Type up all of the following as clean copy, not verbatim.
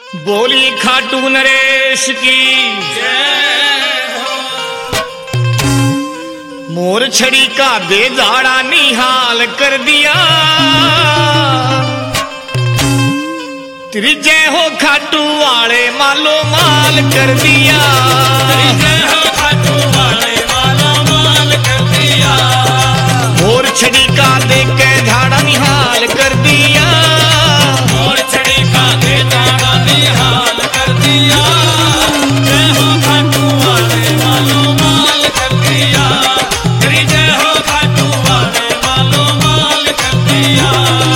बोली खाटू नरेश की मोर छड़ी का बेदाड़ा निहाल कर दिया। तेरी जय हो खाटू वाले मालो माल कर दिया। जय हो खाटू वाले मालो माल कर दिया। मोर छड़ी का देख के झाड़ा निहाल कर दिया। मोर छड़ी का दे दाड़ा निहाल कर दिया। जय हो खाटू वाले मालो माल कर दिया। तेरी जय हो खाटू वाले मालो माल कर दिया।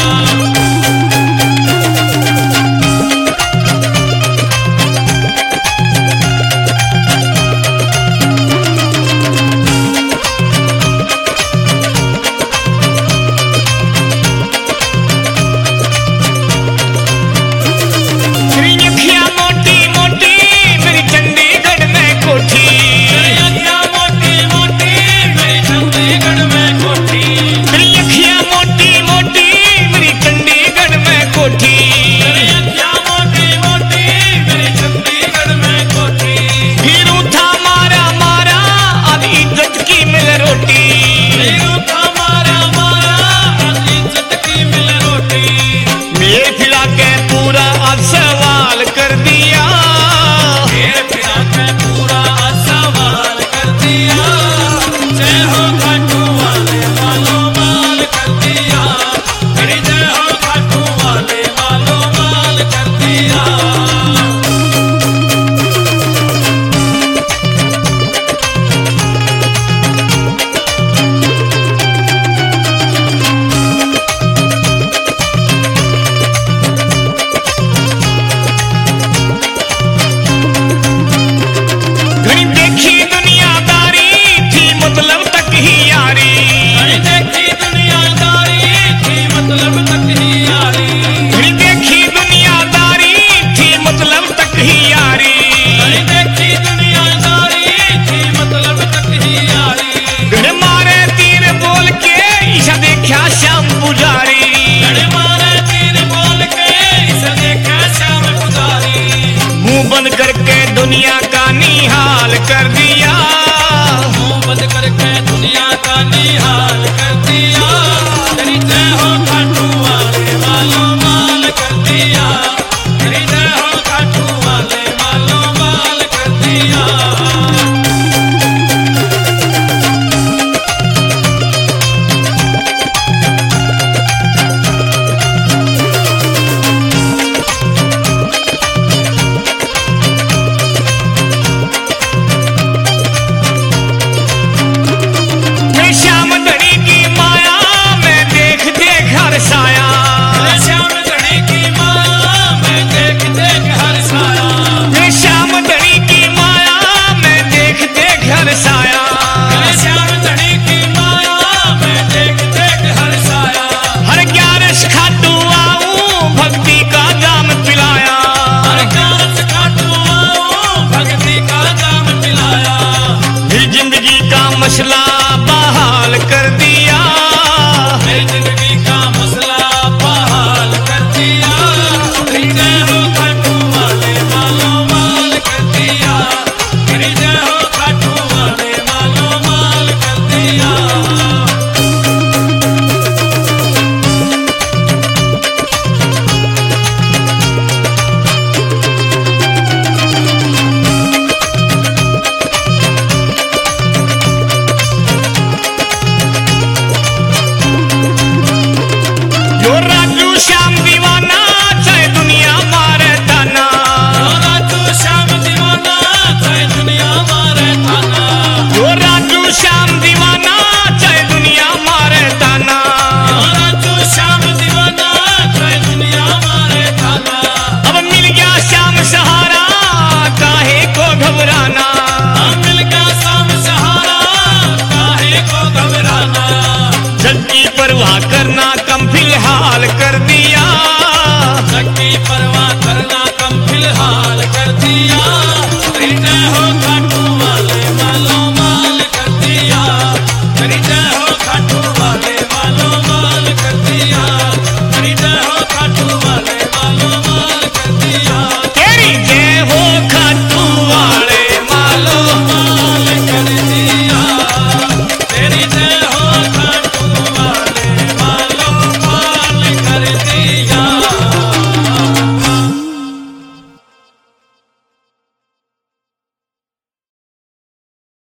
बंद करके दुनिया का निहाल कर दिया। मुंह बंद करके दुनिया